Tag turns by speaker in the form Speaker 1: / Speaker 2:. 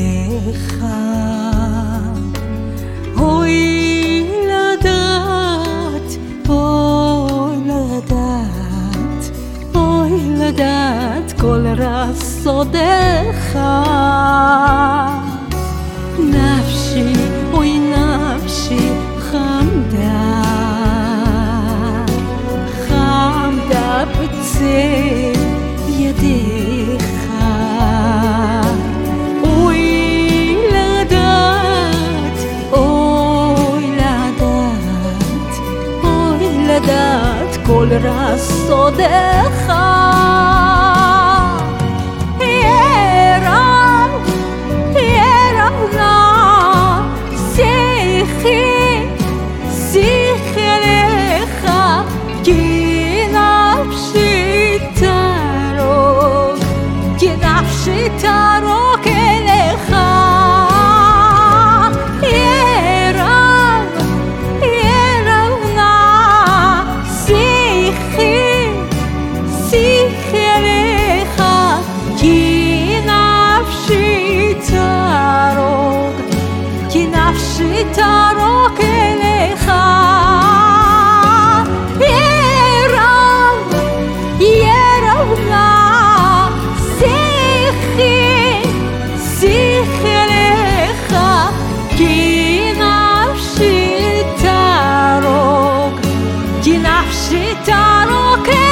Speaker 1: ידיך. אוי לדעת, אוי לדעת, אוי לדעת כל רסודיך. נפשי, אוי נפשי חמדה, חמדה בצל ידיך. אוי לדעת, אוי לדעת, אוי לדעת כל רסודיך. תרוק אליך, ירב נא שיחי, שיחי אליך, כי נפשי תרוק, כי נפשי תרוק אליך. ירב נא נפשי תרוק